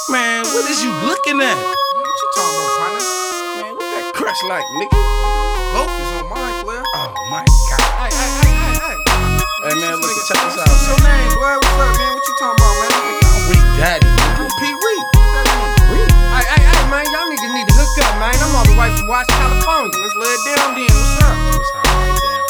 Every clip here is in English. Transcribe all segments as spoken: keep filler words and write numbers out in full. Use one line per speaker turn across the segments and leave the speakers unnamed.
Man, what is you looking at?
Man, what you talking about, partner?
Man, what that crush like, nigga?
Focus on mine, player.
Oh my God.
Hey, hey, hey, hey, hey.
Hey man, look, check this out.
What's your name, boy? What's up, man? What you talking about, man?
I'm Reek Daddy.
I'm Pete Reek. What's that name?
Reek?
Hey, hey, hey, man. Y'all niggas need to hook up, man. I'm all the way from Watch, California. Let's lay it down then. What's up?
What's up? Right down.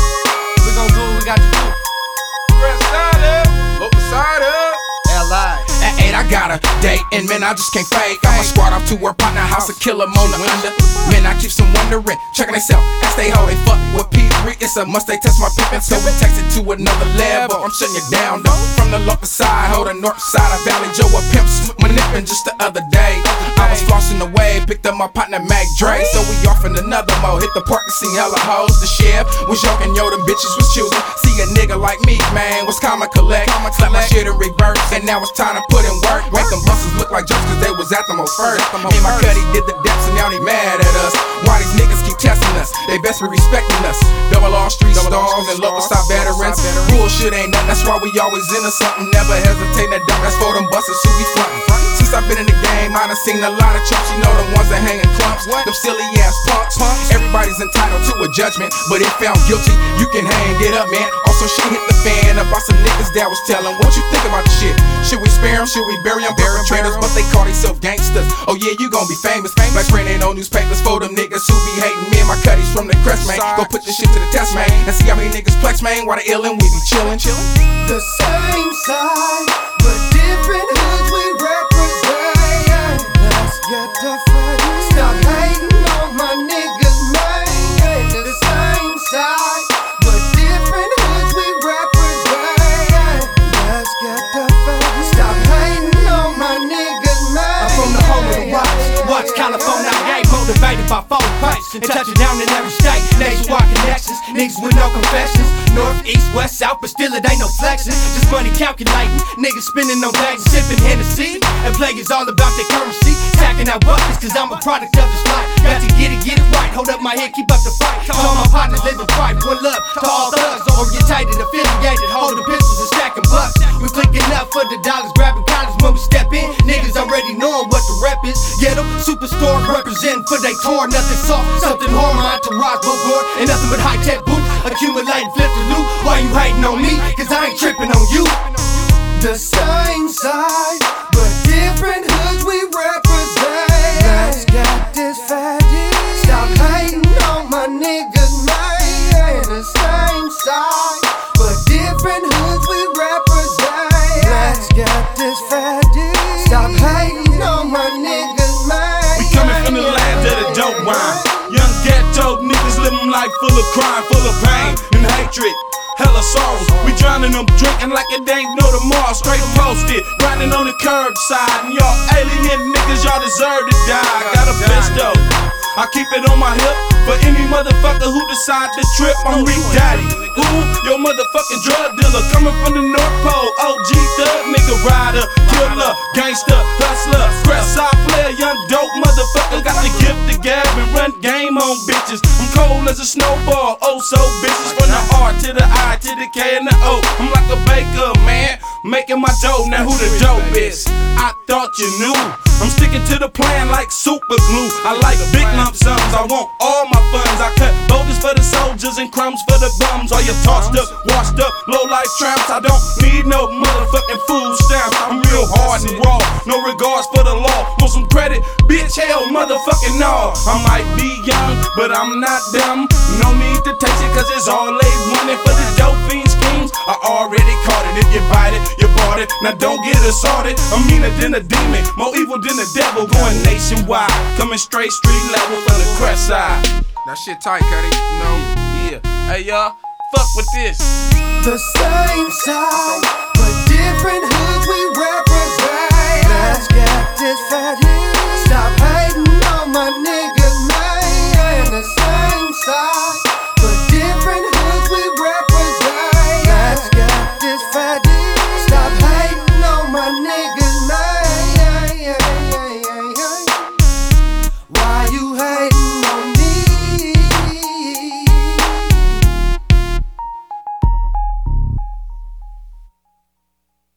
We gon' do what we got to do.
Press side up.
Look the side up. L I
At eight, I got a date, and man, I just can't fake. Got my squad off to her partner house, a kill 'em on the under. Man, I keep some wondering, checking they self, as they hoe, they fuck with Pete Reek. It's a must, they test my pimpin', so we text it to another level. I'm shutting you down, though. From the local side, hold the north side of Valley Joe, a pimps, manipulating just the other day. I was flossing away, picked up my partner Mac Dre, so we off in another mode. Hit the park and seen hella hoes. The sheriff was joking, yo, them bitches was choosing. See a nigga like me, man, was common collect. Slap my shit in reverse, and now it's time to put in work. Make them busters look like jokes, cause they was at them on first. Me and my cuddy did the depths, and now they mad at us. Why these niggas keep testing us? They best be respecting us. Double R street stars and local stop veterans. Bullshit ain't nothing, that's why we always into something. Never hesitate to dump, that's for them busters who be frontin'. Since I've been in the game, I done seen a lot of chumps. You know the ones that hangin' clumps, them silly ass punks. Everybody's entitled to a judgment, but if found guilty, you can hang it up, man. Also, shit hit the fan about some niggas that was telling what you think about the shit. Should we spare them? Should we bury them? Perpetrators, but they call themselves gangsters. Oh yeah, you gon' be famous. Black print ain't no newspapers for them niggas who be hating. Me and my cuddies from the crest, man. Go put this shit to the test, man, and see how many niggas flex, man. While they illin', we be chillin', chillin'.
The same side, but different hoods we represent. Let's get the fight. Stop hating on my niggas, man. The same side, but different hoods we represent. Let's get the fight. Stop hating on my niggas, man.
I'm from the home of the Watch, Watch California. I ain't motivated by phone pipes and touching down in every state. Nationwide connections, niggas with no confessions. North, east, west, south, but still it ain't no flexing. Just money calculating, niggas spending on days, sipping Hennessy. And play is all about their currency. Tacking out buckets, cause I'm a product of this life. Got to get it, get it right. Hold up my head, keep up the fight. To all my partners living right. One love to all thugs, orientated, affiliated, holding pistols and stacking bucks. We clicking up for the dollars, grabbing collars when we step in. Niggas already knowing what the rep is. Ghetto superstore representing for they tour. Nothing soft, something hard, my entourage, board, and nothing but high tech boots. Accumulating, flip the loot. Why you hating on me? Cause I ain't tripping on you.
The same side, but different hoods we represent. Let's get this fatty. Stop hating on my niggas, man. The same side, but different hoods we represent. Let's get this fatty. Stop hating on my niggas, man.
We coming from the land of the dope wine. Young ghetto niggas living life full of crime, full of pain and hatred. Hella sorrows, we drowning them, drinking like it ain't no tomorrow. Straight posted, grinding on the curbside. And y'all alien niggas, y'all deserve to die. Got a pistol, I keep it on my hip for any motherfucker who decide to trip. I'm Reek Daddy, who? Your motherfucking drug dealer, coming from the North Pole. O G thug, nigga rider, killer, gangster, hustler, press side player, young dope motherfucker. Got the gift to gab and run game on bitches. I'm cold as a snowball, oh so bitches. From the R to the I to the K and the O. I'm like a baker, man, making my dough. Now who the dope is? I thought you knew. I'm sticking to the plan like super glue. I like big lump sums, I want all my funds. I cut boulders for the soldiers and crumbs for the bums. All you tossed up, washed up, low life tramps. I don't need no motherfucking food stamps. I'm real hard and raw, no regards for the law. Want some credit? Bitch, hell, motherfucking no. I might be young, but I'm not dumb. No need to taste it, cause it's all they wanted for the dope fiend schemes. I already caught it. If you bite it, you bought it. Now don't get assaulted. I'm meaner than a demon, more evil than the devil. Going nationwide, coming straight street level from the crest side.
That shit tight, Cuddy. You know?
Yeah. Hey y'all, fuck with this.
The same side,